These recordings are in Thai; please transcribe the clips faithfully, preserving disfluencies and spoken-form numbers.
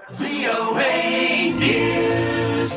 วี โอ เอ News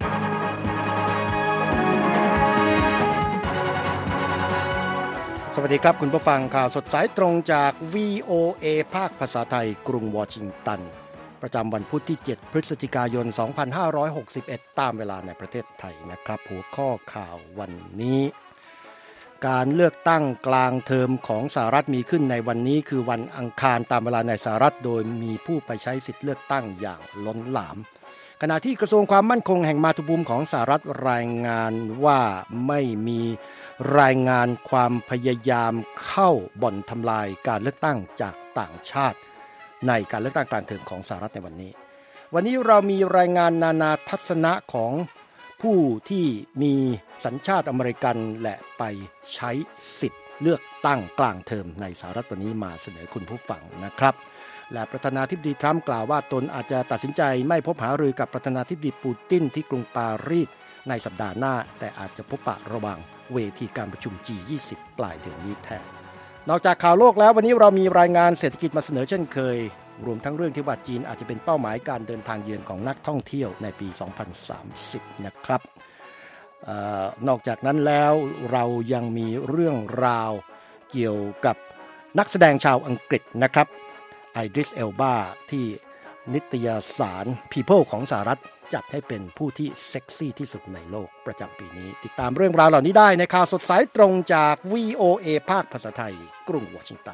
สวัสดีครับคุณผู้ฟังข่าวสดสายตรงจาก วี โอ เอ ภาคภาษาไทยกรุงวอชิงตันประจำวันพุธที่เจ็ดพฤศจิกายนสองพันห้าร้อยหกสิบเอ็ดตามเวลาในประเทศไทยนะครับหัวข้อข่าววันนี้การเลือกตั้งกลางเทอมของสหรัฐมีขึ้นในวันนี้คือวันอังคารตามเวลาในสหรัฐโดยมีผู้ไปใช้สิทธิเลือกตั้งอย่างล้นหลามขณะที่กระทรวงความมั่นคงแห่งมาตุภูมิของสหรัฐรายงานว่าไม่มีรายงานความพยายามเข้าบ่อนทำลายการเลือกตั้งจากต่างชาติในการเลือกตั้งกลางเทอมของสหรัฐในวันนี้วันนี้เรามีรายงานนานาทัศนะของผู้ที่มีสัญชาติอเมริกันและไปใช้สิทธิ์เลือกตั้งกลางเทอมในสหรัฐวันนี้มาเสนอคุณผู้ฟังนะครับและประธานาธิบดีทรัมป์กล่าวว่าตนอาจจะตัดสินใจไม่พบหารือกับประธานาธิบดีปูตินที่กรุงปารีสในสัปดาห์หน้าแต่อาจจะพบปะระหว่างเวทีการประชุม จี ยี่สิบ ปลายเดือนนี้แทนนอกจากข่าวโลกแล้ววันนี้เรามีรายงานเศรษฐกิจมาเสนอเช่นเคยรวมทั้งเรื่องที่ว่าจีนอาจจะเป็นเป้าหมายการเดินทางเยือนของนักท่องเที่ยวในปีสองพันสามสิบนะครับเอ่อนอกจากนั้นแล้วเรายังมีเรื่องราวเกี่ยวกับนักแสดงชาวอังกฤษนะครับไอดริสเอลบาที่นิตยสาร People ของสหรัฐจัดให้เป็นผู้ที่เซ็กซี่ที่สุดในโลกประจำปีนี้ติดตามเรื่องราวเหล่านี้ได้ในข่าวสดสายตรงจาก วี โอ เอ ภาคภาษาไทยกรุงวอชิงตัน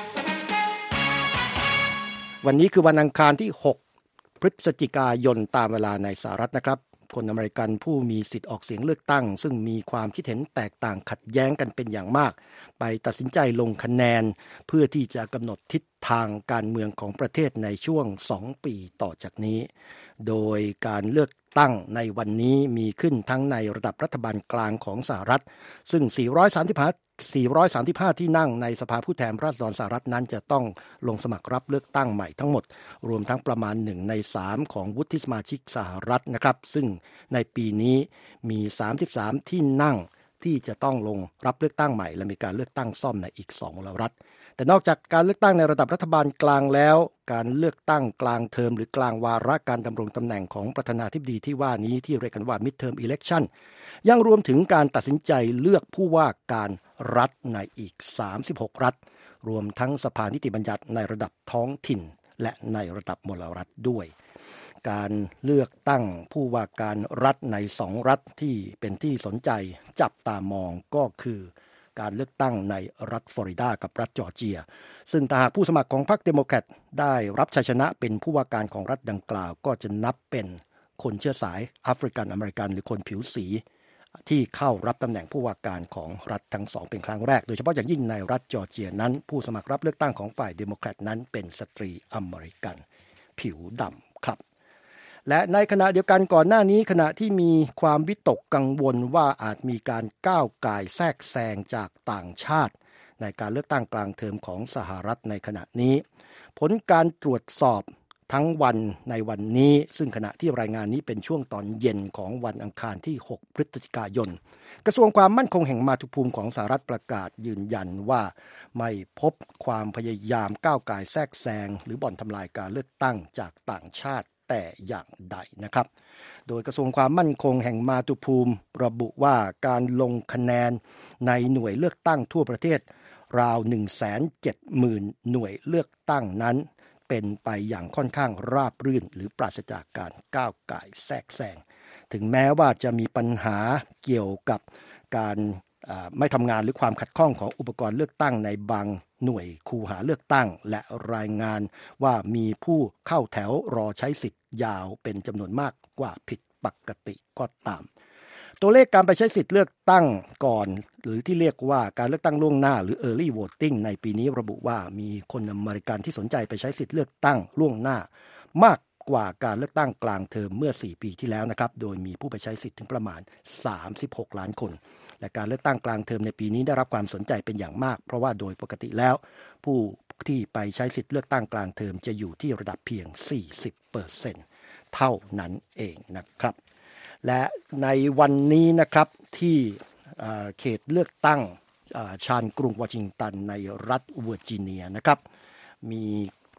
วันนี้คือวันอังคารที่หกพฤศจิกายนตามเวลาในสหรัฐนะครับคนอเมริกันผู้มีสิทธิ์ออกเสียงเลือกตั้งซึ่งมีความคิดเห็นแตกต่างขัดแย้งกันเป็นอย่างมากไปตัดสินใจลงคะแนนเพื่อที่จะกำหนดทิศทางการเมืองของประเทศในช่วงสองปีต่อจากนี้โดยการเลือกตั้งในวันนี้มีขึ้นทั้งในระดับรัฐบาลกลางของสหรัฐซึ่งสี่ร้อยสามสิบห้า สี่ร้อยสามสิบห้าที่นั่งในสภาผู้แทนราษฎรสหรัฐนั้นจะต้องลงสมัครรับเลือกตั้งใหม่ทั้งหมดรวมทั้งประมาณหนึ่งในสามของวุฒิสมาชิกสหรัฐนะครับซึ่งในปีนี้มีสามสิบสามที่นั่งที่จะต้องลงรับเลือกตั้งใหม่และมีการเลือกตั้งซ่อมในอีกสองรัฐแต่นอกจากการเลือกตั้งในระดับรัฐบาลกลางแล้วการเลือกตั้งกลางเทอมหรือกลางวาระการดำรงตำแหน่งของประธานาธิบดีที่ว่านี้ที่เรียกกันว่า Midterm Election ยังรวมถึงการตัดสินใจเลือกผู้ว่าการรัฐในอีกสามสิบหกรัฐรวมทั้งสภานิติบัญญัติในระดับท้องถิ่นและในระดับมลรัฐด้วยการเลือกตั้งผู้ว่าการรัฐในสองรัฐที่เป็นที่สนใจจับตามองก็คือการเลือกตั้งในรัฐฟลอริดากับรัฐจอร์เจียซึ่งถ้าหากผู้สมัครของพรรคเดโมแครตได้รับชัยชนะเป็นผู้ว่าการของรัฐดังกล่าวก็จะนับเป็นคนเชื้อสายแอฟริกันอเมริกันหรือคนผิวสีที่เข้ารับตำแหน่งผู้ว่าการของรัฐทั้งสองเป็นครั้งแรกโดยเฉพาะอย่างยิ่งในรัฐจอร์เจียนั้นผู้สมัครรับเลือกตั้งของฝ่ายเดโมแครตนั้นเป็นสตรีอเมริกันผิวดำครับและในขณะเดียวกันก่อนหน้านี้ขณะที่มีความวิตกกังวลว่าอาจมีการก้าวก่ายแทรกแซงจากต่างชาติในการเลือกตั้งกลางเทอมของสหรัฐในขณะนี้ผลการตรวจสอบทั้งวันในวันนี้ซึ่งขณะที่รายงานนี้เป็นช่วงตอนเย็นของวันอังคารที่หกพฤศจิกายนกระทรวงความมั่นคงแห่งมาตุภูมิของสหรัฐประกาศยืนยันว่าไม่พบความพยายามก้าวก่ายแทรกแซงหรือบ่อนทำลายการเลือกตั้งจากต่างชาติแต่อย่างใดนะครับโดยกระทรวงความมั่นคงแห่งมาตุภูมิระบุว่าการลงคะแนนในหน่วยเลือกตั้งทั่วประเทศราว หนึ่งแสนเจ็ดหมื่น หน่วยเลือกตั้งนั้นเป็นไปอย่างค่อนข้างราบรื่นหรือปราศจากการก้าวก่ายแทรกแซงถึงแม้ว่าจะมีปัญหาเกี่ยวกับการไม่ทำงานหรือความขัดข้องของอุปกรณ์เลือกตั้งในบางหน่วยคูหาเลือกตั้งและรายงานว่ามีผู้เข้าแถวรอใช้สิทธิ์ยาวเป็นจำนวนมากกว่าผิดปกติก็ตามตัวเลขการไปใช้สิทธิ์เลือกตั้งก่อนหรือที่เรียกว่าการเลือกตั้งล่วงหน้าหรือ Early Voting ในปีนี้ระบุว่ามีคนอเมริกันที่สนใจไปใช้สิทธิ์เลือกตั้งล่วงหน้ามากกว่าการเลือกตั้งกลางเทอมเมื่อสี่ปีที่แล้วนะครับโดยมีผู้ไปใช้สิทธิ์ถึงประมาณสามสิบหกล้านคนและการเลือกตั้งกลางเทอมในปีนี้ได้รับความสนใจเป็นอย่างมากเพราะว่าโดยปกติแล้วผู้ที่ไปใช้สิทธิ์เลือกตั้งกลางเทอมจะอยู่ที่ระดับเพียง สี่สิบเปอร์เซ็นต์ เท่านั้นเองนะครับและในวันนี้นะครับที่เขตเลือกตั้งชานกรุงวอชิงตันในรัฐเวอร์จิเนียนะครับมี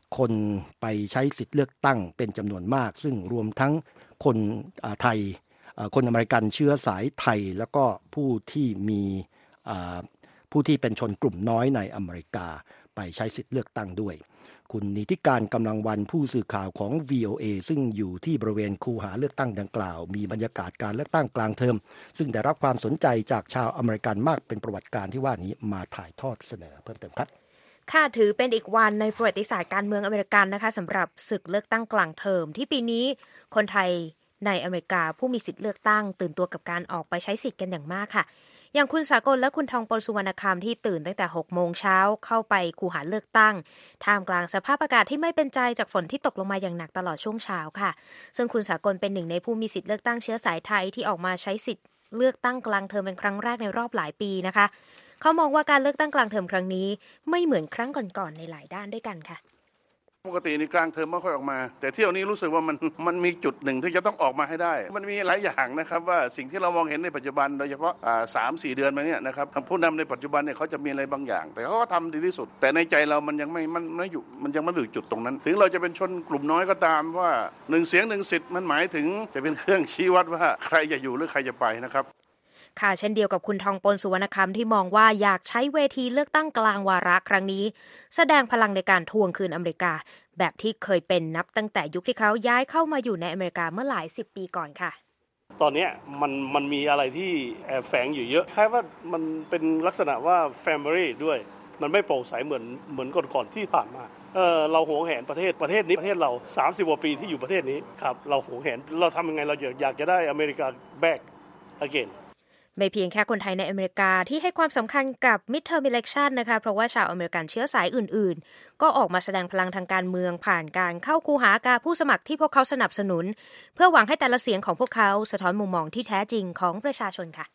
คนไปใช้สิทธิ์เลือกตั้งเป็นจำนวนมากซึ่งรวมทั้งคนไทยคนอเมริกันเชื้อสายไทยแล้วก็ผู้ที่มีผู้ที่เป็นชนกลุ่มน้อยในอเมริกาไปใช้สิทธิ์เลือกตั้งด้วยคุณนิติการกำลังวันผู้สื่อข่าวของ วี โอ เอ ซึ่งอยู่ที่บริเวณคูหาเลือกตั้งดังกล่าวมีบรรยากาศการเลือกตั้งกลางเทอมซึ่งได้รับความสนใจจากชาวอเมริกันมากเป็นประวัติการณ์ที่ว่านี้มาถ่ายทอดเสนอเพิ่มเติมครับค่ะถือเป็นอีกวันในประวัติศาสตร์การเมืองอเมริกันนะคะสำหรับศึกเลือกตั้งกลางเทอมที่ปีนี้คนไทยในอเมริกาผู้มีสิทธิ์เลือกตั้งตื่นตัวกับการออกไปใช้สิทธิ์กันอย่างมากค่ะอย่างคุณสากลและคุณทองปลสุวรรณคำที่ตื่นตั้งแต่หกโมงเช้าเข้าไปคูหาเลือกตั้งท่ามกลางสภาพอากาศที่ไม่เป็นใจจากฝนที่ตกลงมาอย่างหนักตลอดช่วงเช้าค่ะซึ่งคุณสากลเป็นหนึ่งในผู้มีสิทธิ์เลือกตั้งเชื้อสายไทยที่ออกมาใช้สิทธิ์เลือกตั้งกลางเทอมเป็นครั้งแรกในรอบหลายปีนะคะเขามองว่าการเลือกตั้งกลางเทอมครั้งนี้ไม่เหมือนครั้งก่อนๆในหลายด้านด้วยกันค่ะปกติในกลางเทอมไม่ค่อยออกมาแต่เที่ยวนี้รู้สึกว่ามันมันมีจุดหนึ่งที่จะต้องออกมาให้ได้มันมีหลายอย่างนะครับว่าสิ่งที่เรามองเห็นในปัจจุบันโดยเฉพาะอ่า สามสี่ เดือนมาเนี่ยนะครับผู้นำในปัจจุบันเนี่ยเขาจะมีอะไรบางอย่างแต่เขาก็ทำดีที่สุดแต่ในใจเรามันยังไม่มันไม่อยู่มันยังไม่ถึงจุดตรงนั้นถึงเราจะเป็นชนกลุ่มน้อยก็ตามว่าหนึ่งเสียงหนึ่งสิทธิ์มันหมายถึงจะเป็นเครื่องชี้วัดว่าใครจะอยู่หรือใครจะไปนะครับค่ะเช่นเดียวกับคุณทองปลสุวรรณคำที่มองว่าอยากใช้เวทีเลือกตั้งกลางวาระครั้งนี้แสดงพลังในการทวงคืนอเมริกาแบบที่เคยเป็นนับตั้งแต่ยุคที่เขาย้ายเข้ามาอยู่ในอเมริกาเมื่อหลายสิบปีก่อนค่ะตอนนี้มันมันมีอะไรที่แอบแฝงอยู่เยอะคล้ายว่ามันเป็นลักษณะว่า family ด้วยมันไม่โปร่งใสเหมือนเหมือนก่อนๆที่ผ่านมาเออเราหวงแหนประเทศประเทศนี้ประเทศเราสามสิบกว่าปีที่อยู่ประเทศนี้ครับเราหวงแหนเราทำยังไงเราอยากจะได้อเมริกา back again ไม่เพียงแค่คนไทยในอเมริกาที่ให้ความสำคัญกับ midterm election นะคะเพราะว่าชาวอเมริกันเชื้อสายอื่นๆก็ออกมาแสดงพลังทางการเมืองผ่านการเข้าคูหากาผู้สมัครที่พวกเขาสนับสนุนเพื่อหวังให้แต่ละเสียงของพวกเขาสะท้อนมุมมองที่แท้จริงของประชาชนค่ะ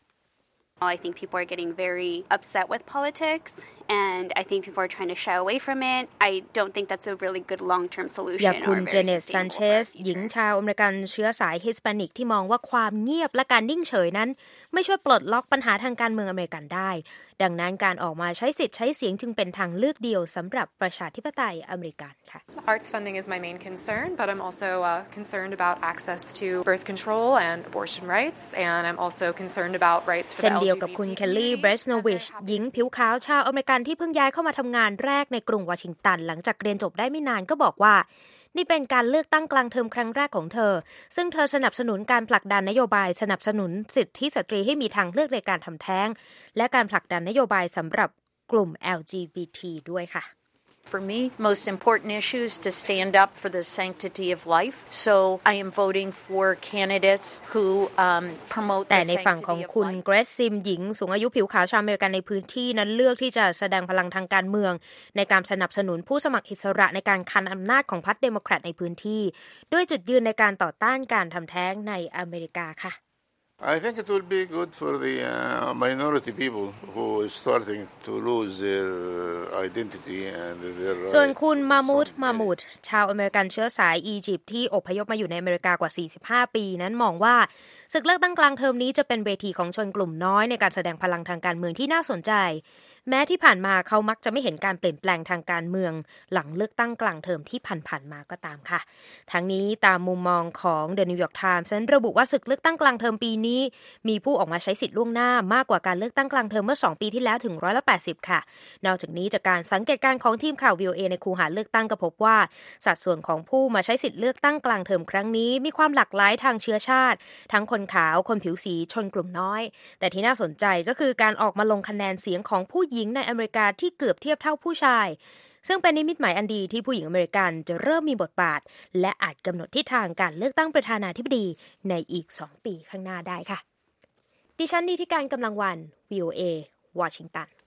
I think people are getting very upset with politics, and I think people are trying to shy away from it. I don't think that's a really good long-term solution. อย่างคุณเจเนตซันเชสหญิงชาวอเมริกันเชื้อสายฮิสแปนิกที่มองว่าความเงียบและการนิ่งเฉยนั้นไม่ช่วยปลดล็อกปัญหาทางการเมืองอเมริกันได้ดังนั้นการออกมาใช้สิทธิ์ใช้เสียงจึงเป็นทางเลือกเดียวสำหรับประชาธิปไตยอเมริกันค่ะ Arts funding is my main concern, but I'm also uh, concerned about access to birth control and abortion rights, and I'm also concerned about rights for the เช่นเดียวกับคุณเคลลี่เบรสโนวิชหญิงผิวขาวชาวอเมริกันที่เพิ่งย้ายเข้ามาทำงานแรกในกรุงวอชิงตันหลังจากเรียนจบได้ไม่นานก็บอกว่านี่เป็นการเลือกตั้งกลางเทอมครั้งแรกของเธอซึ่งเธอสนับสนุนการผลักดันนโยบายสนับสนุนสิทธิสตรีให้มีทางเลือกในการทำแท้งและการผลักดันนโยบายสำหรับกลุ่ม แอล จี บี ที ด้วยค่ะ For me, most important issue is to stand up for the sanctity of life. So I am voting for candidates who um, promote the sanctity of life. แต่ในฝั่งของคุณเกรซซิมหญิงสูงอายุผิวขาวชาวอเมริกันในพื้นที่นั้นเลือกที่จะแสดงพลังทางการเมืองในการสนับสนุนผู้สมัครอิสระในการคันอำนาจของพรรคเดโมแครตในพื้นที่ด้วยจุดยืนในการต่อต้านการทำแท้งในอเมริกาค่ะ I think it will be good for the uh, minority people who are starting to lose their identity and their ส่วนคุณมามูดมามูดชาวอเมริกันเชื้อสายอียิปต์ที่อพยพมาอยู่ในอเมริกากว่าสี่สิบห้าปีนั้นมองว่าศึกเลือกตั้งกลางเทอมนี้จะเป็นเวทีของชนกลุ่มน้อยในการแสดงพลังทางการเมืองที่น่าสนใจแม้ที่ผ่านมาเขามักจะไม่เห็นการเปลี่ยนแปลงทางการเมืองหลังเลือกตั้งกลางเทอมที่ผ่านๆมาก็ตามค่ะทั้งนี้ตามมุมมองของ The New York Times นั้นระบุว่าศึกเลือกตั้งกลางเทอมปีนี้มีผู้ออกมาใช้สิทธิ์ล่วงหน้ามากกว่าการเลือกตั้งกลางเทอมเมื่อสองปีที่แล้วถึงร้อยละแปดสิบค่ะนอกจากนี้จากการสังเกตการณ์ของทีมข่าว วี โอ เอ ในคูหาเลือกตั้งก็พบว่าสัดส่วนของผู้มาใช้สิทธิ์เลือกตั้งกลางเทอมครั้งนี้มีความหลากหลายทางเชื้อชาติทั้งคนขาวคนผิวสีชนกลุ่มน้อยแต่ที่น่าสนใจก็คือการออกมาลงคะแนนเสียงของผู้หญิงในอเมริกาที่เกือบเทียบเท่าผู้ชายซึ่งเป็นนิมิตหมายอันดีที่ผู้หญิงอเมริกันจะเริ่มมีบทบาทและอาจกำหนดทิศทางการเลือกตั้งประธานาธิบดีในอีกสองปีข้างหน้าได้ค่ะดิฉันนิติการกำลังวัน วี โอ เอ วอชิงตัน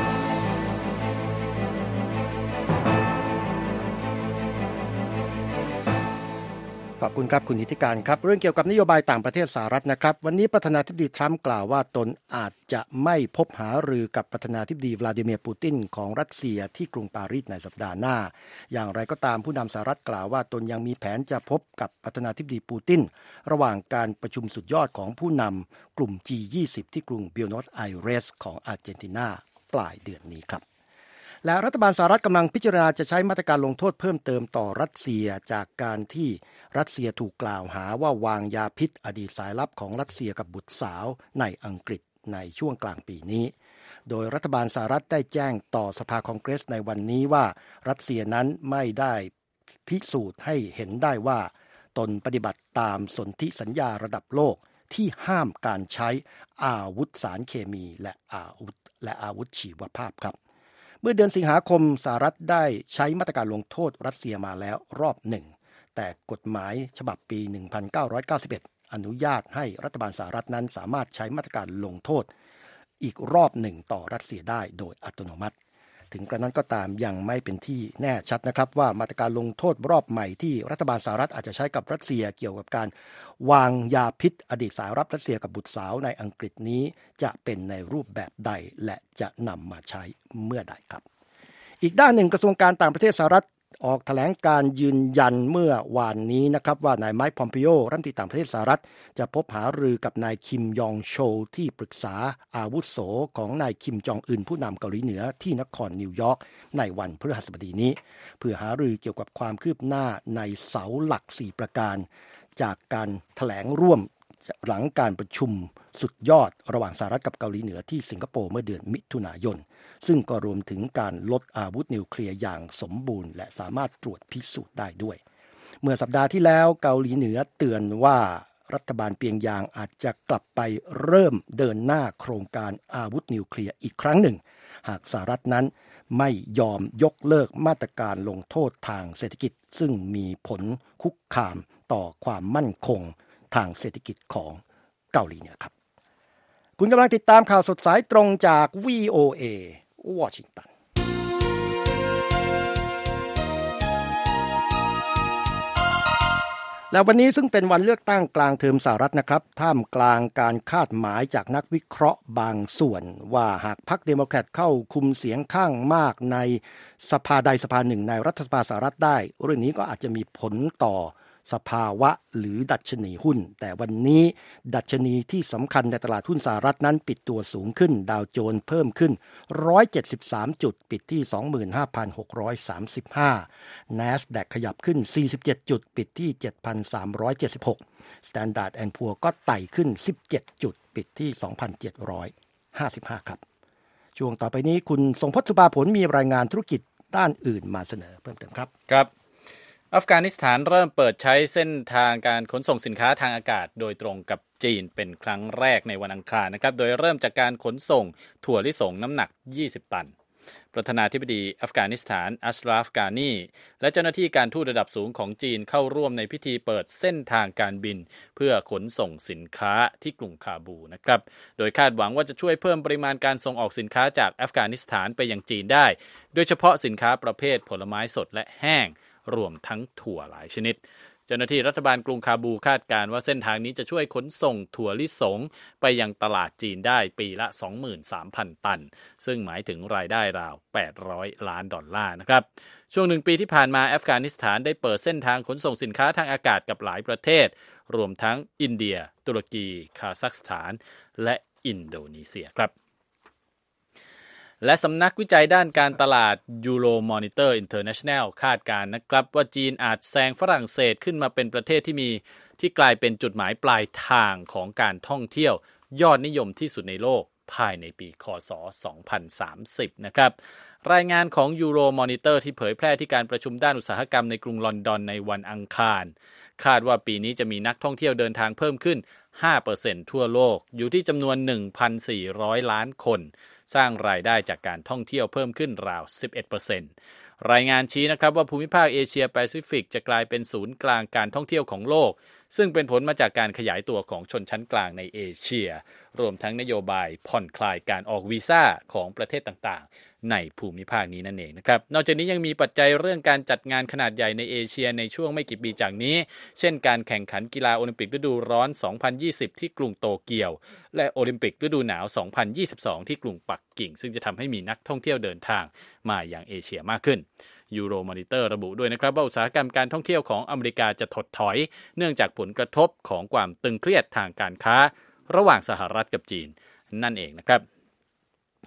ขอบคุณครับคุณนิติการครับเรื่องเกี่ยวกับนโยบายต่างประเทศสหรัฐนะครับวันนี้ประธานาธิบดีทรัมป์กล่าวว่าตนอาจจะไม่พบหารือกับประธานาธิบดีวลาดิเมียร์ปูตินของรัสเซียที่กรุงปารีสในสัปดาห์หน้าอย่างไรก็ตามผู้นำสหรัฐกล่าวว่าตนยังมีแผนจะพบกับประธานาธิบดีปูตินระหว่างการประชุมสุดยอดของผู้นำกลุ่ม จี ยี่สิบ ที่กรุงบิวโนสไอเรสของอาร์เจนตินาปลายเดือนนี้ครับและรัฐบาลสหรัฐกำลังพิจารณาจะใช้มาตรการลงโทษเพิ่มเติมต่อรัสเซียจากการที่รัสเซียถูกกล่าวหาว่าวางยาพิษอดีตสายลับของรัสเซียกับบุตรสาวในอังกฤษในช่วงกลางปีนี้โดยรัฐบาลสหรัฐได้แจ้งต่อสภาคองเกรสในวันนี้ว่ารัสเซียนั้นไม่ได้พิสูจน์ให้เห็นได้ว่าตนปฏิบัติตามสนธิสัญญาระดับโลกที่ห้ามการใช้อาวุธสารเคมีและอาวุธและอาวุธชีวภาพครับเมื่อเดือนสิงหาคมสหรัฐได้ใช้มาตรการลงโทษรัสเซียมาแล้วรอบหนึ่งแต่กฎหมายฉบับปีหนึ่งพันเก้าร้อยเก้าสิบเอ็ดอนุญาตให้รัฐบาลสหรัฐนั้นสามารถใช้มาตรการลงโทษอีกรอบหนึ่งต่อรัสเซียได้โดยอัตโนมัติถึงกระนั้นก็ตามยังไม่เป็นที่แน่ชัดนะครับว่ามาตรการลงโทษรอบใหม่ที่รัฐบาลสหรัฐอาจจะใช้กับรัสเซียเกี่ยวกับการวางยาพิษอดีตสายลับรัสเซียกับบุตรสาวในอังกฤษนี้จะเป็นในรูปแบบใดและจะนำมาใช้เมื่อใดครับอีกด้านหนึ่งกระทรวงการต่างประเทศสหรัฐออกแถลงการยืนยันเมื่อวานนี้นะครับว่านายไมค์ พอมปิโอรัฐมนตรีต่างประเทศสหรัฐจะพบหารือกับนายคิมยองโชลที่ปรึกษาอาวุโสของนายคิมจองอึนผู้นำเกาหลีเหนือที่นครนิวยอร์กในวันพฤหัสบดีนี้เพื่อหารือเกี่ยวกับความคืบหน้าในเสาหลักสี่ประการจากการแถลงร่วมหลังการประชุมสุดยอดระหว่างสหรัฐกับเกาหลีเหนือที่สิงคโปร์เมื่อเดือนมิถุนายนซึ่งก็รวมถึงการลดอาวุธนิวเคลียร์อย่างสมบูรณ์และสามารถตรวจพิสูจน์ได้ด้วยเมื่อสัปดาห์ที่แล้วเกาหลีเหนือเตือนว่ารัฐบาลเปียงยางอาจจะกลับไปเริ่มเดินหน้าโครงการอาวุธนิวเคลียร์อีกครั้งหนึ่งหากสหรัฐนั้นไม่ยอมยกเลิกมาตรการลงโทษทางเศรษฐกิจซึ่งมีผลคุกคามต่อความมั่นคงทางเศรษฐกิจของเกาหลีเหนือครับคุณกำลังติดตามข่าวสดสายตรงจาก วี โอ เอ วอชิงตันและวันนี้ซึ่งเป็นวันเลือกตั้งกลางเทอมสหรัฐนะครับท่ามกลางการคาดหมายจากนักวิเคราะห์บางส่วนว่าหากพรรคเดโมแครตเข้าคุมเสียงข้างมากในสภาใดสภาหนึ่งในรัฐสภาสหรัฐได้เรื่องนี้ก็อาจจะมีผลต่อสภาวะหรือดัชนีหุ้นแต่วันนี้ดัชนีที่สำคัญในตลาดหุ้นสหรัฐนั้นปิดตัวสูงขึ้นดาวโจนส์เพิ่มขึ้นหนึ่งร้อยเจ็ดสิบสามจุดปิดที่ สองหมื่นห้าพันหกร้อยสามสิบห้า NASDAQ ขยับขึ้นสี่สิบเจ็ดจุดปิดที่ เจ็ดพันสามร้อยเจ็ดสิบหก Standard แอนด์ Poor's ก็ไต่ขึ้นสิบเจ็ดจุดปิดที่ สองพันเจ็ดร้อยห้าสิบห้า ครับช่วงต่อไปนี้คุณทรงพจน์ สุภาผลมีรายงานธุรกิจด้านอื่นมาเสนอเพิ่มเติมครับครับอัฟกานิสถานเริ่มเปิดใช้เส้นทางการขนส่งสินค้าทางอากาศโดยตรงกับจีนเป็นครั้งแรกในวันอังคารนะครับโดยเริ่มจากการขนส่งถั่วลิสงน้ำหนักยี่สิบตันประธานาธิบดีอัฟกานิสถานอัชราฟ กานีและเจ้าหน้าที่การทูตระดับสูงของจีนเข้าร่วมในพิธีเปิดเส้นทางการบินเพื่อขนส่งสินค้าที่กรุงคาบูนะครับโดยคาดหวังว่าจะช่วยเพิ่มปริมาณการส่งออกสินค้าจากอัฟกานิสถานไปยังจีนได้โดยเฉพาะสินค้าประเภทผลไม้สดและแห้งรวมทั้งถั่วหลายชนิดเจ้าหน้าที่รัฐบาลกรุงคาบูคาดการณ์ว่าเส้นทางนี้จะช่วยขนส่งถั่วลิสงไปยังตลาดจีนได้ปีละ สองหมื่นสามพัน ตันซึ่งหมายถึงรายได้ราวแปดร้อยล้านดอลลาร์นะครับช่วงหนึ่งปีที่ผ่านมาอัฟกานิสถานได้เปิดเส้นทางขนส่งสินค้าทางอากาศกับหลายประเทศรวมทั้งอินเดียตุรกีคาซัคสถานและอินโดนีเซียครับและสำนักวิจัยด้านการตลาด Euromonitor International คาดการณ์นะครับว่าจีนอาจแซงฝรั่งเศสขึ้นมาเป็นประเทศที่มีที่กลายเป็นจุดหมายปลายทางของการท่องเที่ยวยอดนิยมที่สุดในโลกภายในปีค.ศ. สองพันสามสิบนะครับรายงานของ Euromonitor ที่เผยแพร่ที่การประชุมด้านอุตสาหกรรมในกรุงลอนดอนในวันอังคารคาดว่าปีนี้จะมีนักท่องเที่ยวเดินทางเพิ่มขึ้น ห้าเปอร์เซ็นต์ ทั่วโลกอยู่ที่จำนวน หนึ่งพันสี่ร้อย ล้านคนสร้างรายได้จากการท่องเที่ยวเพิ่มขึ้นราว สิบเอ็ดเปอร์เซ็นต์ รายงานชี้นะครับว่าภูมิภาคเอเชียแปซิฟิกจะกลายเป็นศูนย์กลางการท่องเที่ยวของโลกซึ่งเป็นผลมาจากการขยายตัวของชนชั้นกลางในเอเชียรวมทั้งนโยบายผ่อนคลายการออกวีซ่าของประเทศต่างๆในภูมิภาคนี้นั่นเองนะครับนอกจากนี้ยังมีปัจจัยเรื่องการจัดงานขนาดใหญ่ในเอเชียในช่วงไม่กี่ปีจากนี้เช่นการแข่งขันกีฬาโอลิมปิกฤดูร้อนสองพันยี่สิบที่กรุงโตเกียวและโอลิมปิกฤดูหนาวสองพันยี่สิบสองที่กรุงปักกิ่งซึ่งจะทำให้มีนักท่องเที่ยวเดินทางมาอย่างเอเชียมากขึ้นEuromonitor ระบุด้วยนะครับว่าอุตสาหกรรมการท่องเที่ยวของอเมริกาจะถดถอยเนื่องจากผลกระทบของความตึงเครียดทางการค้าระหว่างสหรัฐกับจีนนั่นเองนะครับ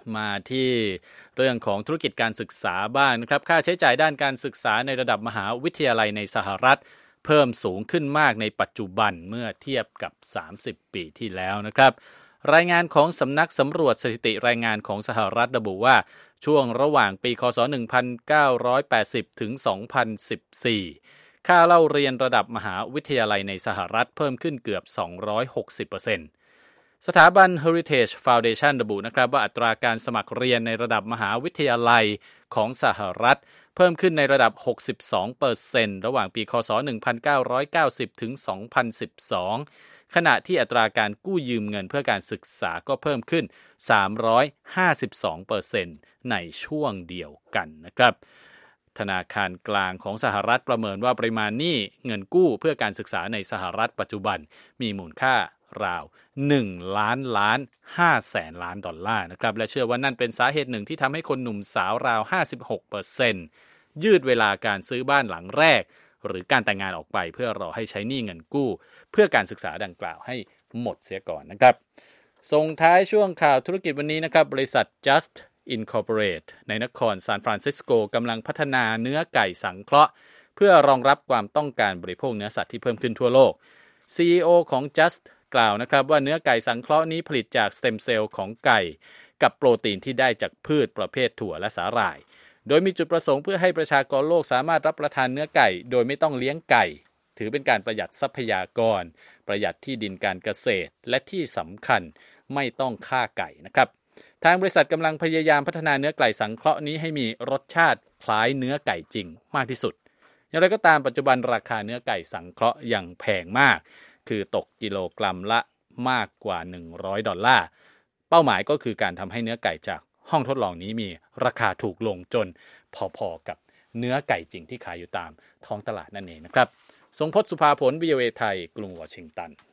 มาที่เรื่องของธุรกิจการศึกษาบ้างนะครับค่าใช้จ่ายด้านการศึกษาในระดับมหาวิทยาลัยในสหรัฐเพิ่มสูงขึ้นมากในปัจจุบันเมื่อเทียบกับสามสิบปีที่แล้วนะครับรายงานของสำนักสำรวจสถิติรายงานของสหรัฐระบุว่าช่วงระหว่างปีค.ศ. หนึ่งพันเก้าร้อยแปดสิบถึงสองพันสิบสี่ค่าเล่าเรียนระดับมหาวิทยาลัยในสหรัฐเพิ่มขึ้นเกือบ สองร้อยหกสิบเปอร์เซ็นต์ สถาบัน Heritage Foundation ระบุนะครับว่าอัตราการสมัครเรียนในระดับมหาวิทยาลัยของสหรัฐเพิ่มขึ้นในระดับ หกสิบสองเปอร์เซ็นต์ ระหว่างปีค.ศ. หนึ่งพันเก้าร้อยเก้าสิบถึงสองพันสิบสองขณะที่อัตราการกู้ยืมเงินเพื่อการศึกษาก็เพิ่มขึ้น สามร้อยห้าสิบสองเปอร์เซ็นต์ ในช่วงเดียวกันนะครับธนาคารกลางของสหรัฐประเมินว่าปริมาณหนี้เงินกู้เพื่อการศึกษาในสหรัฐปัจจุบันมีมูลค่าราวหนึ่งล้านล้านห้าแสนล้านดอลลาร์นะครับและเชื่อว่านั่นเป็นสาเหตุหนึ่งที่ทำให้คนหนุ่มสาวราว ห้าสิบหกเปอร์เซ็นต์ ยืดเวลาการซื้อบ้านหลังแรกหรือการแต่งงานออกไปเพื่อรอให้ใช้หนี้เงินกู้เพื่อการศึกษาดังกล่าวให้หมดเสียก่อนนะครับส่งท้ายช่วงข่าวธุรกิจวันนี้นะครับบริษัท Just Incorporate ในนครซานฟรานซิสโกกำลังพัฒนาเนื้อไก่สังเคราะห์เพื่อรองรับความต้องการบริโภคเนื้อสัตว์ที่เพิ่มขึ้นทั่วโลก ซี อี โอ ของ Just กล่าวนะครับว่าเนื้อไก่สังเคราะห์นี้ผลิตจากสเต็มเซลล์ของไก่กับโปรตีนที่ได้จากพืชประเภทถั่วและสาหร่ายโดยมีจุดประสงค์เพื่อให้ประชากรโลกสามารถรับประทานเนื้อไก่โดยไม่ต้องเลี้ยงไก่ถือเป็นการประหยัดทรัพยากรประหยัดที่ดินการเกษตรและที่สำคัญไม่ต้องฆ่าไก่นะครับทางบริษัทกำลังพยายามพัฒนาเนื้อไก่สังเคราะห์นี้ให้มีรสชาติคล้ายเนื้อไก่จริงมากที่สุดอย่างไรก็ตามปัจจุบันราคาเนื้อไก่สังเคราะห์ยังแพงมากคือตกกิโลกรัมละมากกว่าหนึ่งร้อยดอลลาร์เป้าหมายก็คือการทำให้เนื้อไก่จากห้องทดลองนี้มีราคาถูกลงจนพอๆกับเนื้อไก่จริงที่ขายอยู่ตามท้องตลาดนั่นเองนะครับทรงพจน์สุภาผล วี โอ เอ ไทยกรุงวอชิงตัน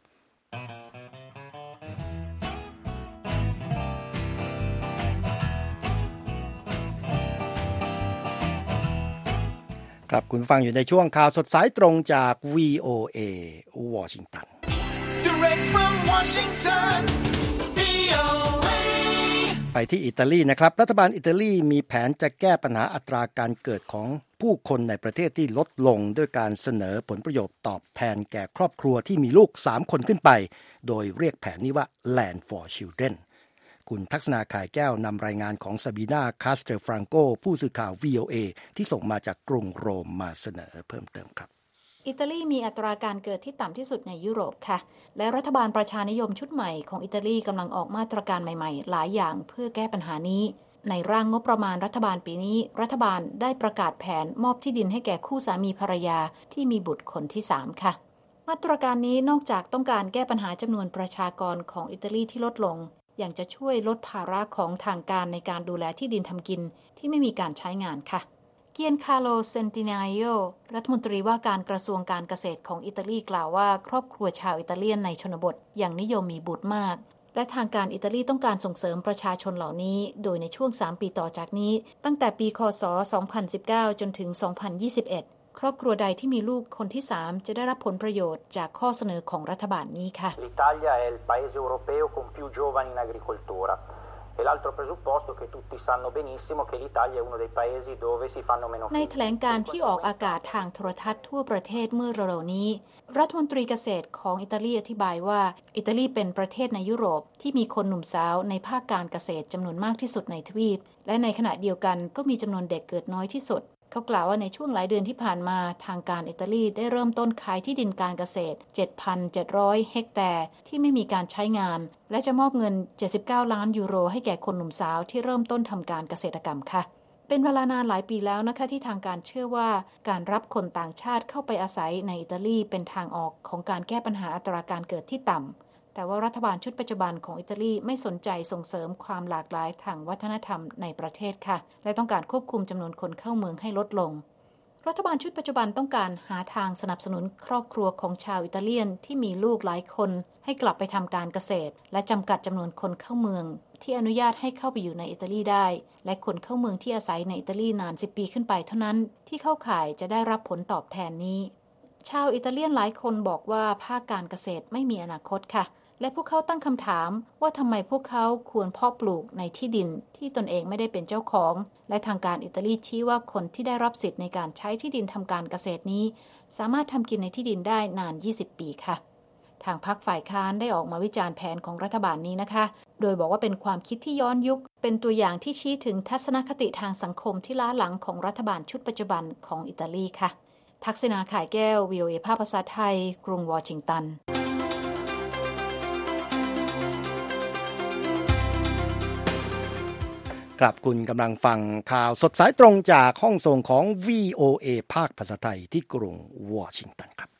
ครับคุณฟังอยู่ในช่วงข่าวสดสายตรงจาก วี โอ เอ วอชิงตัน Direct from Washington วี โอ เอไปที่อิตาลีนะครับรัฐบาลอิตาลีมีแผนจะแก้ปัญหาอัตราการเกิดของผู้คนในประเทศที่ลดลงด้วยการเสนอผลประโยชน์ตอบแทนแก่ครอบครัวที่มีลูกสามคนขึ้นไปโดยเรียกแผนนี้ว่า Land for Children คุณทักษณาข่ายแก้วนำรายงานของซาบีนาคาสเตรฟรังโกผู้สื่อข่าว วี โอ เอ ที่ส่งมาจากกรุงโรมมาเสนอเพิ่มเติมครับอิตาลีมีอัตราการเกิดที่ต่ำที่สุดในยุโรปค่ะและรัฐบาลประชานิยมชุดใหม่ของอิตาลีกำลังออกมาตรการใหม่ๆหลายอย่างเพื่อแก้ปัญหานี้ในร่างงบประมาณรัฐบาลปีนี้รัฐบาลได้ประกาศแผนมอบที่ดินให้แก่คู่สามีภรรยาที่มีบุตรคนที่สามค่ะมาตรการนี้นอกจากต้องการแก้ปัญหาจำนวนประชากรของอิตาลีที่ลดลงยังจะช่วยลดภาระของทางการในการดูแลที่ดินทำกินที่ไม่มีการใช้งานค่ะเกียนคาโลเซนตินาโยรัฐมนตรีว่าการกระทรวงการเกษตรของอิตาลีกล่าวว่าครอบครัวชาวอิตาเลียนในชนบทยังนิยมมีบุตรมากและทางการอิตาลีต้องการส่งเสริมประชาชนเหล่านี้โดยในช่วงสามปีต่อจากนี้ตั้งแต่ปีค.ศ. สองพันสิบเก้าจนถึงสองพันยี่สิบเอ็ดครอบครัวใดที่มีลูกคนที่สามจะได้รับผลประโยชน์จากข้อเสนอของรัฐบาลนี้ค่ะ L'Italia è il paese europeo con più giovani in agricoltura e l'altro presupposto che tutti sanno benissimo che l'Italia è uno dei paesi dove si fanno meno ในแถลงการที่ออกอากาศทางโทรทัศน์ทั่วประเทศเมื่อเร็วๆนี้รัฐมนตรีเกษตรของอิตาลีอธิบายว่าอิตาลีเป็นประเทศในยุโรปที่มีคนหนุ่มสาวในภาคการเกษตรจำนวนมากที่สุดในทวีปและในขณะเดียวกันก็มีจำนวนเด็กเกิดน้อยที่สุดเขากล่าวว่าในช่วงหลายเดือนที่ผ่านมาทางการอิตาลีได้เริ่มต้นขายที่ดินการเกษตร เจ็ดพันเจ็ดร้อย เฮกแตร์ที่ไม่มีการใช้งานและจะมอบเงินเจ็ดสิบเก้าล้านยูโรให้แก่คนหนุ่มสาวที่เริ่มต้นทำการเกษตรกรรมค่ะเป็นเวลานานหลายปีแล้วนะคะที่ทางการเชื่อว่าการรับคนต่างชาติเข้าไปอาศัยในอิตาลีเป็นทางออกของการแก้ปัญหาอัตราการเกิดที่ต่ำแต่ว่ารัฐบาลชุดปัจจุบันของอิตาลีไม่สนใจส่งเสริมความหลากหลายทางวัฒนธรรมในประเทศค่ะและต้องการควบคุมจำนวนคนเข้าเมืองให้ลดลงรัฐบาลชุดปัจจุบันต้องการหาทางสนับสนุนครอบครัวของชาวอิตาเลียนที่มีลูกหลายคนให้กลับไปทำการเกษตรและจำกัดจำนวนคนเข้าเมืองที่อนุญาตให้เข้าไปอยู่ในอิตาลีได้และคนเข้าเมืองที่อาศัยในอิตาลีนานสิบปีขึ้นไปเท่านั้นที่เข้าข่ายจะได้รับผลตอบแทนนี้ชาวอิตาเลียนหลายคนบอกว่าภาคการเกษตรไม่มีอนาคตค่ะและพวกเขาตั้งคำถามว่าทำไมพวกเขาควรเพาะปลูกในที่ดินที่ตนเองไม่ได้เป็นเจ้าของและทางการอิตาลีชี้ว่าคนที่ได้รับสิทธิ์ในการใช้ที่ดินทำการเกษตรนี้สามารถทำกินในที่ดินได้นานยี่สิบปีค่ะทางพรรคฝ่ายค้านได้ออกมาวิจารณ์แผนของรัฐบาลนี้นะคะโดยบอกว่าเป็นความคิดที่ย้อนยุคเป็นตัวอย่างที่ชี้ถึงทัศนคติทางสังคมที่ล้าหลังของรัฐบาลชุดปัจจุบันของอิตาลีค่ะทักษิณาข่ายแก้ว วี โอ เอ ภาคภาษาไทยกรุงวอชิงตันครับคุณกำลังฟังข่าวสดสายตรงจากห้องส่งของ วี โอ เอ ภาคภาษาไทยที่กรุงวอชิงตันครับ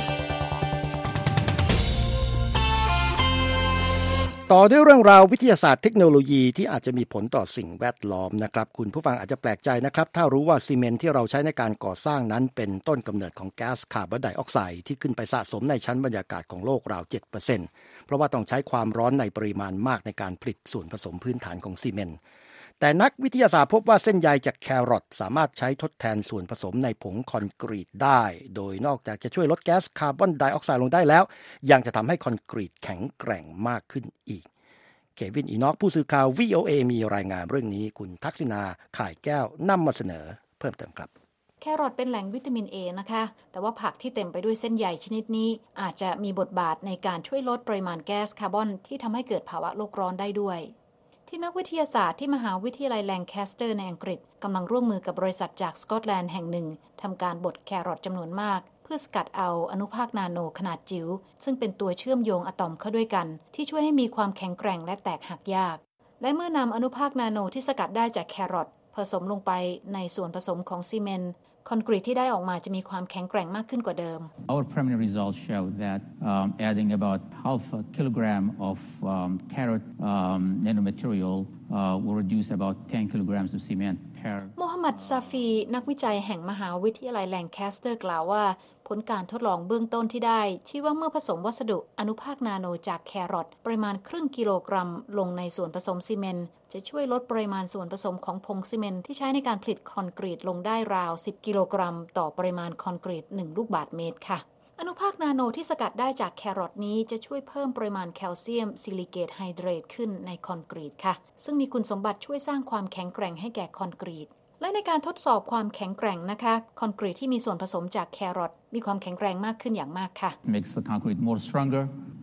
ต่อด้วยเรื่องราววิทยาศาสตร์เทคโนโลยีที่อาจจะมีผลต่อสิ่งแวดล้อมนะครับคุณผู้ฟังอาจจะแปลกใจนะครับถ้ารู้ว่าซีเมนต์ที่เราใช้ในการก่อสร้างนั้นเป็นต้นกำเนิดของแก๊สคาร์บอนไดออกไซด์ที่ขึ้นไปสะสมในชั้นบรรยากาศของโลกราว เจ็ดเปอร์เซ็นต์ เพราะว่าต้องใช้ความร้อนในปริมาณมากในการผลิตส่วนผสมพื้นฐานของซีเมนต์แต่นักวิทยาศาสตร์พบว่าเส้นใยจากแครอทสามารถใช้ทดแทนส่วนผสมในผงคอนกรีตได้โดยนอกจากจะช่วยลดแก๊สคาร์บอนไดออกไซด์ลงได้แล้วยังจะทำให้คอนกรีตแข็งแกร่งมากขึ้นอีกเควินอีน็อกผู้สื่อข่าว วี โอ เอ มีรายงานเรื่องนี้คุณทักษิณาข่ายแก้วนำมาเสนอเพิ่มเติมครับแครอทเป็นแหล่งวิตามิน A นะคะแต่ว่าผักที่เต็มไปด้วยเส้นใยชนิดนี้อาจจะมีบทบาทในการช่วยลดปริมาณแก๊สคาร์บอนที่ทำให้เกิดภาวะโลกร้อนได้ด้วยทีมนักวิทยาศาสตร์ที่มหาวิทยาลัยแลงแคสเตอร์ในอังกฤษกำลังร่วมมือกับบริษัทจากสกอตแลนด์แห่งหนึ่งทำการบดแครอทจำนวนมากเพื่อสกัดเอาอนุภาคนาโนขนาดจิ๋วซึ่งเป็นตัวเชื่อมโยงอะตอมเข้าด้วยกันที่ช่วยให้มีความแข็งแกร่งและแตกหักยากและเมื่อนำอนุภาคนาโนที่สกัดได้จากแครอทผสมลงไปในส่วนผสมของซีเมนต์คอนกรีตที่ได้ออกมาจะมีความแข็งแกร่งมากขึ้นกว่าเดิม Our preliminary results show that um, adding about half a kilogram of um, carrot um, nanomaterial uh, will reduce about ten kilograms of cement per โมฮัมหมัดซาฟีนักวิจัยแห่งมหาวิทยาลัยแลงแคสเตอร์กล่าวว่าผลการทดลองเบื้องต้นที่ได้ชี้ว่าเมื่อผสมวัสดุอนุภาคนาโนจากแครอทปริมาณครึ่งกิโลกรัมลงในส่วนผสมซีเมนต์จะช่วยลดปริมาณส่วนผสมของผงซีเมนต์ที่ใช้ในการผลิตคอนกรีตลงได้ราวสิบกิโลกรัมต่อปริมาณคอนกรีตหนึ่งลูกบาศก์เมตรค่ะอนุภาคนาโนที่สกัดได้จากแครอทนี้จะช่วยเพิ่มปริมาณแคลเซียมซิลิเกตไฮเดรตขึ้นในคอนกรีตค่ะซึ่งมีคุณสมบัติช่วยสร้างความแข็งแกร่งให้แก่คอนกรีตและในการทดสอบความแข็งแกร่งนะคะคอนกรีตที่มีส่วนผสมจากแครอทมีความแข็งแกร่งมากขึ้นอย่างมากค่ะ makes the concrete more stronger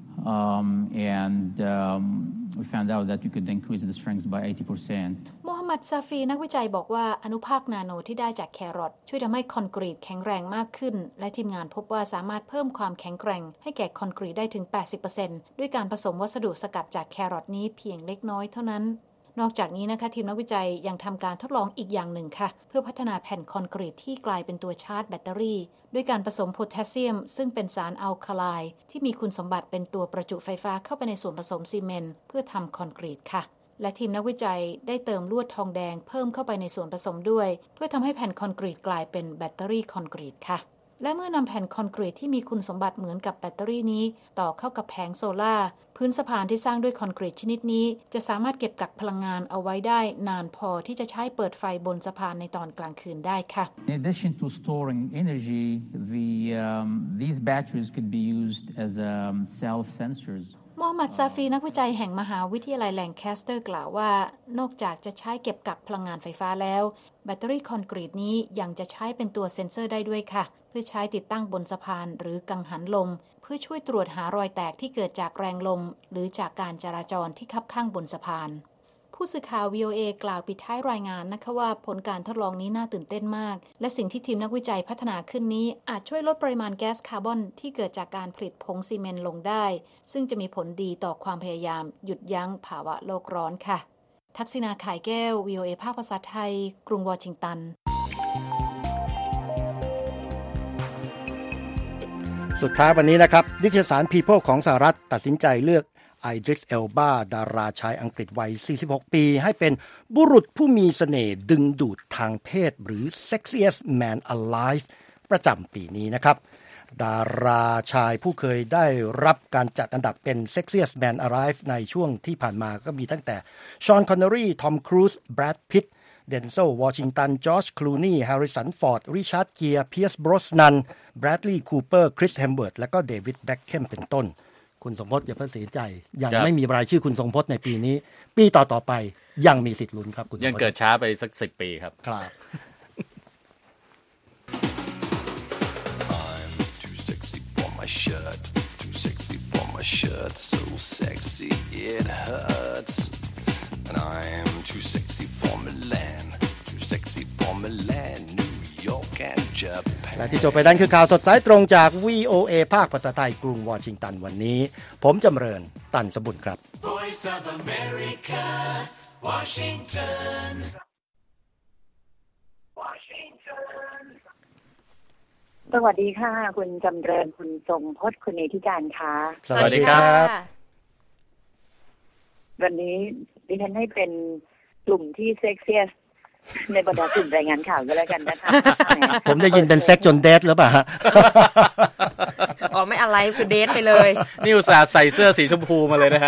um, and um, we found out that you could increase the strength by eighty percent โมฮัมหมัดซาฟีนักวิจัยบอกว่าอนุภาคนาโนที่ได้จากแครอทช่วยทำให้คอนกรีตแข็งแรงมากขึ้นและทีมงานพบว่าสามารถเพิ่มความแข็งแกร่งให้แก่คอนกรีตได้ถึง แปดสิบเปอร์เซ็นต์ ด้วยการผสมวัสดุสกัดจากแครอทนี้เพียงเล็กน้อยเท่านั้นนอกจากนี้นะคะทีมนักวิจัยยังทำการทดลองอีกอย่างหนึ่งค่ะเพื่อพัฒนาแผ่นคอนกรีตที่กลายเป็นตัวชาร์จแบตเตอรี่ด้วยการผสมโพแทสเซียมซึ่งเป็นสารอัลคาไลน์ที่มีคุณสมบัติเป็นตัวประจุไฟฟ้าเข้าไปในส่วนผสมซีเมนต์เพื่อทำคอนกรีตค่ะและทีมนักวิจัยได้เติมลวดทองแดงเพิ่มเข้าไปในส่วนผสมด้วยเพื่อทำให้แผ่นคอนกรีตกลายเป็นแบตเตอรี่คอนกรีตค่ะและเมื่อนำแผ่นคอนกรีตที่มีคุณสมบัติเหมือนกับแบตเตอรี่นี้ต่อเข้ากับแผงโซล่าพื้นสะพานที่สร้างด้วยคอนกรีตชนิดนี้จะสามารถเก็บกักพลังงานเอาไว้ได้นานพอที่จะใช้เปิดไฟบนสะพานในตอนกลางคืนได้ค่ะ In addition to storing energy, the um, these batteries could be used as um, self sensors โมฮัมหมัดซาฟีนักวิจัยแห่งมหาวิทยาลัยแลงแคสเตอร์กล่าวว่านอกจากจะใช้เก็บกักพลังงานไฟฟ้าแล้วแบตเตอรี่คอนกรีตนี้ยังจะใช้เป็นตัวเซ็นเซอร์ได้ด้วยค่ะเพื่อใช้ติดตั้งบนสะพานหรือกังหันลมเพื่อช่วยตรวจหารอยแตกที่เกิดจากแรงลมหรือจากการจราจรที่คับข้างบนสะพานผู้สื่อข่าว วี โอ เอ กล่าวปิดท้ายรายงานนะคะว่าผลการทดลองนี้น่าตื่นเต้นมากและสิ่งที่ทีมนักวิจัยพัฒนาขึ้นนี้อาจช่วยลดปริมาณแก๊สคาร์บอนที่เกิดจากการผลิตผงซีเมนต์ลงได้ซึ่งจะมีผลดีต่อความพยายามหยุดยั้งภาวะโลกร้อนค่ะทักษิณาข่ายแก้ว วี โอ เอ ภาคภาษาไทยกรุงวอชิงตันสุดท้ายวันนี้นะครับนิตยสาร People ของสหรัฐตัดสินใจเลือกไอดริส เอลบาดาราชายอังกฤษวัยสี่สิบหกปีให้เป็นบุรุษผู้มีเสน่ห์ดึงดูดทางเพศหรือ Sexiest Man Alive ประจำปีนี้นะครับดาราชายผู้เคยได้รับการจัดอันดับเป็น Sexiest Man Alive ในช่วงที่ผ่านมาก็มีตั้งแต่ชอน คอนเนอรี ทอม ครูซ แบรด พิตต์ เดนเซล วอชิงตัน จอร์จ คลูนี แฮร์ริสัน ฟอร์ด ริชาร์ด เกียร์ เพียร์ส บรอสนัน แบรดลีย์ คูเปอร์ คริส เฮมเวิร์ธและก็เดวิด แบ็คแฮมเป็นต้นคุณสมพจน์อย่าเพิ่งเสียใจยังไม่มีรายชื่อคุณสมพจน์ในปีนี้ปีต่อๆไปยังมีสิทธิ์ลุ้นครับคุณยังเกิดช้าไปสักสิบปีครับครับ I'm too sexy for my shirt too sexy for my shirt so sexy it hurts and I'm too sexy for Milan too sexy for Milan New York and Japan และที่จบไปนั้นคือข่าวสดสายตรงจาก วี โอ เอ ภาคภาษาไทยกรุงวอชิงตันวันนี้ผมจำเริญตันสบุญครับ Voice of America Washington Washington สวัสดีค่ะคุณจำเริญคุณทรงพจน์คุณเอธิการค่ะสวัสดีครับวันนี้ดิฉันให้เป็นกลุ่มที่เซ็กซี่ในบรรดากลุ่มรายงานข่าวก็แล้วกันนะคะผมได้ยินเป็นเซ็กจนเดทหรือเปล่าฮะอ๋อไม่อะไรคือเดทไปเลยนี่อุตส่าห์ใส่เสื้อสีชมพูมาเลยนะฮะ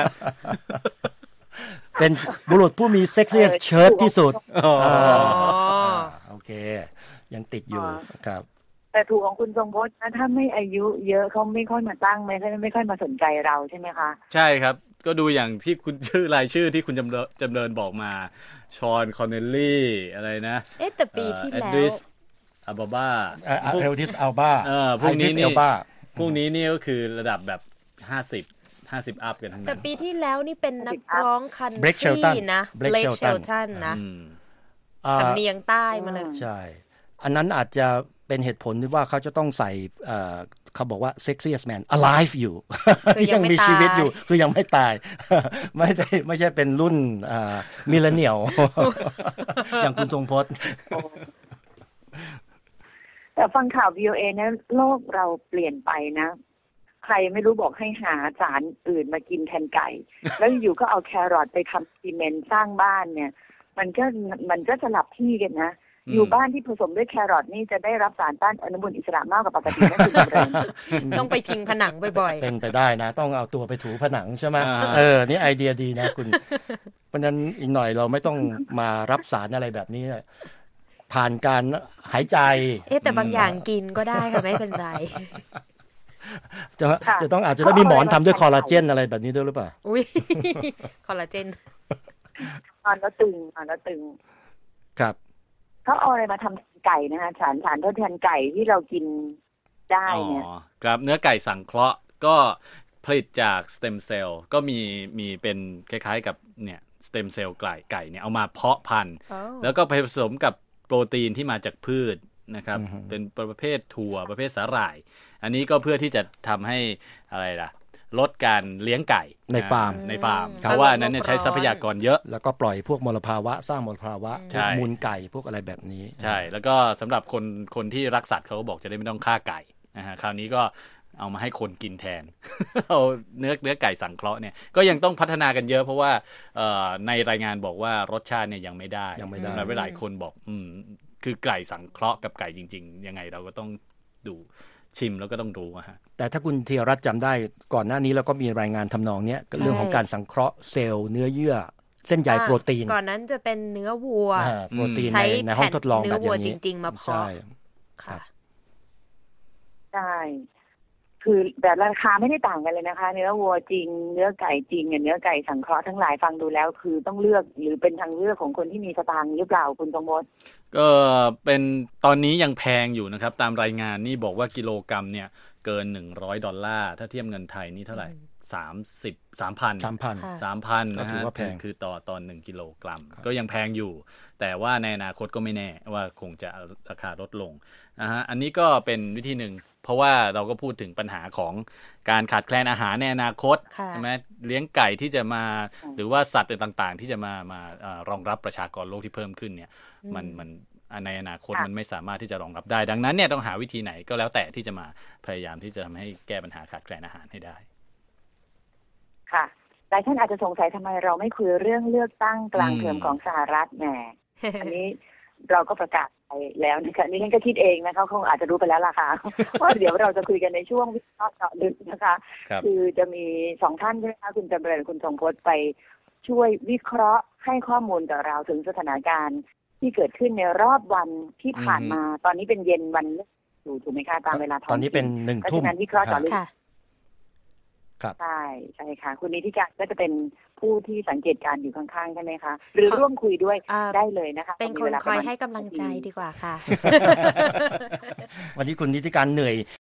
เป็นบุรุษผู้มีเซ็กซี่เชิ้ตที่สุดอ๋อโอเคยังติดอยู่ครับแต่ถูกของคุณทรงพจน์นะถ้าไม่อายุเยอะเขาไม่ค่อยมาตั้งไม่ค่อยไม่ค่อยมาสนใจเราใช่ไหมคะใช่ครับก็ดูอย่างที่คุณชื่อรายชื่อที่คุณจำเริญจำเริญบอกมาชอนคอนเนลลี่อะไรนะเอ๊ะแต่ปีที่แล้วเอ็ดริสอัลบาบ้าเอลดิสอัลบาเออพวกนี้นี่พวกนี้นี่ก็คือระดับแบบห้าสิบ ห้าสิบอัพกันทั้งนั้นแต่ปีที่แล้วนี่เป็นนักร้องคันทรีนะเบรคเชลตันนะสำเนียงใต้มาเลยใช่อันนั้นอาจจะเป็นเหตุผลที่ว่าเขาจะต้องใส่เขาบอกว่า sexiest man alive อยู่ที่ยังมีชีวิตอยู่คือยังไม่ตายไม่ได้ไม่ใช่เป็นรุ่นมิลเลนเนียลอย่างคุณทรงพจน์แต่ฟังข่าว วี โอ เอ นะโลกเราเปลี่ยนไปนะใครไม่รู้บอกให้หาสารอื่นมากินแทนไก่แล้วอยู่ก็เอาแครอทไปทำซีเมนต์สร้างบ้านเนี่ยมันก็มันก็สลับที่กันนะอยู่บ้านที่ผสมด้วยแครอทนี่จะได้รับสารต้านอนุมูลอิสระมากกว่าปกตินะคุณจำเริญต้องไปพิงผนังบ่อยๆเป็นไปได้นะต้องเอาตัวไปถูผนังใช่ไหมเออนี่ไอเดียดีนะคุณเพราะฉะนั้นอีกหน่อยเราไม่ต้องมารับสารอะไรแบบนี้ผ่านการหายใจเอ๊ะแต่บางอย่างกินก็ได้ค่ะไม่เป็นไรจะจะต้องอาจจะได้มีหมอนทำด้วยคอลลาเจนอะไรแบบนี้ด้วยหรือเปล่าอุ้ยคอลลาเจนนอนแล้วตึงนอนแล้วตึงครับเขาเอาอะไรมาทำไก่นะคะสารสารทดแทนไก่ที่เรากินได้เนี่ยอ๋อครับเนื้อไก่สังเคราะห์ก็ผลิตจากสเต็มเซลล์ก็มีมีเป็นคล้ายๆกับเนี่ยสเต็มเซลล์ไก่ไก่เนี่ยเอามาเพาะพันธุ์แล้วก็ไปผสมกับโปรตีนที่มาจากพืชนะครับเป็นประเภทถั่วประเภทสาหร่ายอันนี้ก็เพื่อที่จะทำให้อะไรล่ะลดการเลี้ยงไก่ในฟาร์มในฟาร์มเพราะว่านั้นเนี่ยใช้ทรัพยากรเยอะแล้วก็ปล่อยพวกมลภาวะสร้างมลภาวะมูลไก่พวกอะไรแบบนี้ใช่แล้วก็สำหรับคนคนที่รักสัตว์เขาก็บอกจะได้ไม่ต้องฆ่าไก่นะฮะคราวนี้ก็เอามาให้คนกินแทน เอาเนื้อเนื้อไก่สังเคราะห์เนี่ยก็ยังต้องพัฒนากันเยอะเพราะว่าในรายงานบอกว่ารสชาติเนี่ยยังไม่ได้ยังไม่ได้หลายคนบอกอืมคือไก่สังเคราะห์กับไก่จริงๆยังไงเราก็ต้องดูชิมแล้วก็ต้องรู้ฮะแต่ถ้าคุณเทียรัตน์จำได้ก่อนหน้านี้เราก็มีรายงานทำนองเนี้ยเรื่องของการสังเคราะห์เซลล์เนื้อเยื่อเส้นใยโปรตีนก่อนนั้นจะเป็นเนื้อวัวโปรตีนในในห้องทดลองแบบนี้จริงๆมาเพาะใช่ค่ะใช่คือแต่ราคาไม่ได้ต่างกันเลยนะคะเนื้อวัวจริงเนื้อไก่จริงกับเนื้อไก่สังเคราะห์ทั้งหลายฟังดูแล้วคือต้องเลือกหรือเป็นทางเลือกของคนที่มีสตางค์หรือเปล่าคุณสมบัติก็เป็นตอนนี้ยังแพงอยู่นะครับตามรายงานนี่บอกว่ากิโลกรัมเนี่ยเกินหนึ่งร้อยดอลลาร์ถ้าเทียบเงินไทยนี่เท่าไหร่สามสิบ สามพันสามพันสามพันนะฮะคือต่อตอนหนึ่งกิโลกรัมก็ยังแพงอยู่แต่ว่าในอนาคตก็ไม่แน่ว่าคงจะราคาลดลงนะฮะอันนี้ก็เป็นวิธีหนึ่งเพราะว่าเราก็พูดถึงปัญหาของการขาดแคลนอาหารในอนาคตใช่ไหมเลี้ยงไก่ที่จะมาหรือว่าสัตว์ต่างๆที่จะมามารองรับประชากรโลกที่เพิ่มขึ้นเนี่ยมันมันในอนาคตมันไม่สามารถที่จะรองรับได้ดังนั้นเนี่ยต้องหาวิธีไหนก็แล้วแต่ที่จะมาพยายามที่จะทำให้แก้ปัญหาขาดแคลนอาหารให้ได้ค่ะหลายท่านอาจจะสงสัยทำไมเราไม่คุยเรื่องเลือกตั้งกลางเทอมของสหรัฐแหมอันนี้เราก็ประกาศไปแล้วนะคะนี่ฉันก็คิดเองนะคะคงอาจจะรู้ไปแล้วล่ะค่ะว่าเดี๋ยวเราจะคุยกันในช่วงวิเคราะห์เจาะลึกนะคะคือจะมีสองท่านใช่ไหมคะคุณจำเริญคุณทรงพจน์ไปช่วยวิเคราะห์ให้ข้อมูลกับเราถึงสถานการณ์ที่เกิดขึ้นในรอบวันที่ผ่านมาตอนนี้เป็นเย็นวันอยู่ถูกไหมคะตามเวลาท้องตอนนี้เป็นหนึ่งทุ่มเพราะฉะนั้นวิเคราะห์เจาะลึกใช่ใช่ค่ะคุณนิติการก็จะเป็นผู้ที่สังเกตการอยู่ข้างๆใช่ไหมคะหรือร่วมคุยด้วยได้เลยนะคะเป็นคนคอยให้กำลังใจดีกว่าค่ะวันนี้คุณนิติการเหนื่อย